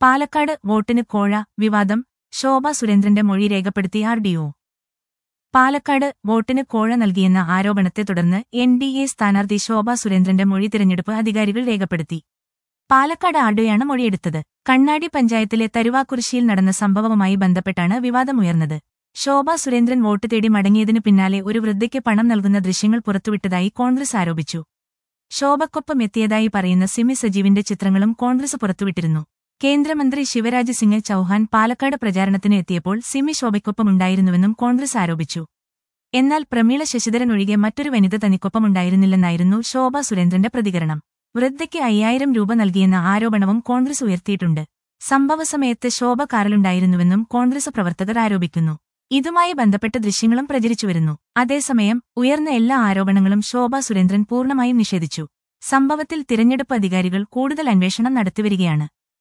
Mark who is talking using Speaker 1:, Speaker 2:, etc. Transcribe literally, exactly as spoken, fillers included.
Speaker 1: പാലക്കാട് വോട്ടിന് കോഴ വിവാദം ശോഭ സുരേന്ദ്രന്റെ മൊഴി രേഖപ്പെടുത്തി ആർ ഡി ഒ. പാലക്കാട് വോട്ടിന് കോഴ നൽകിയെന്ന ആരോപണത്തെ തുടർന്ന് എൻ ഡി എ സ്ഥാനാർത്ഥി ശോഭ സുരേന്ദ്രന്റെ മൊഴി തിരഞ്ഞെടുപ്പ് അധികാരികൾ രേഖപ്പെടുത്തി. പാലക്കാട് ആർ ഡി ഒയാണ് മൊഴിയെടുത്തത്. കണ്ണാടി പഞ്ചായത്തിലെ തരുവാക്കുറിശ്ശിയിൽ നടന്ന സംഭവവുമായി ബന്ധപ്പെട്ടാണ് വിവാദമുയർന്നത്. ശോഭ സുരേന്ദ്രൻ വോട്ട് തേടി മടങ്ങിയതിനു പിന്നാലെ ഒരു വൃദ്ധയ്ക്ക് പണം നൽകുന്ന ദൃശ്യങ്ങൾ പുറത്തുവിട്ടതായി കോൺഗ്രസ് ആരോപിച്ചു. ശോഭയ്ക്കൊപ്പം എത്തിയതായി പറയുന്ന സിമി സജീവിന്റെ ചിത്രങ്ങളും കോൺഗ്രസ് പുറത്തുവിട്ടിരുന്നു. കേന്ദ്രമന്ത്രി ശിവരാജ് സിംഗ് ചൌഹാൻ പാലക്കാട് പ്രചാരണത്തിന് എത്തിയപ്പോൾ സിമി ശോഭയ്ക്കൊപ്പമുണ്ടായിരുന്നുവെന്നും കോൺഗ്രസ് ആരോപിച്ചു. എന്നാൽ പ്രമീള ശശിധരൻ ഒഴികെ മറ്റൊരു വനിത തനിക്കൊപ്പമുണ്ടായിരുന്നില്ലെന്നായിരുന്നു ശോഭ സുരേന്ദ്രന്റെ പ്രതികരണം. വൃദ്ധയ്ക്ക് അയ്യായിരം രൂപ നൽകിയെന്ന ആരോപണവും കോൺഗ്രസ് ഉയർത്തിയിട്ടുണ്ട്. സംഭവസമയത്ത് ശോഭ കാറിലുണ്ടായിരുന്നുവെന്നും കോൺഗ്രസ് പ്രവർത്തകർ ആരോപിക്കുന്നു. ഇതുമായി ബന്ധപ്പെട്ട ദൃശ്യങ്ങളും പ്രചരിച്ചുവരുന്നു. അതേസമയം ഉയർന്ന എല്ലാ ആരോപണങ്ങളും ശോഭ സുരേന്ദ്രൻ പൂർണ്ണമായും നിഷേധിച്ചു. സംഭവത്തിൽ തിരഞ്ഞെടുപ്പ് അധികാരികൾ കൂടുതൽ അന്വേഷണം നടത്തിവരികയാണ്.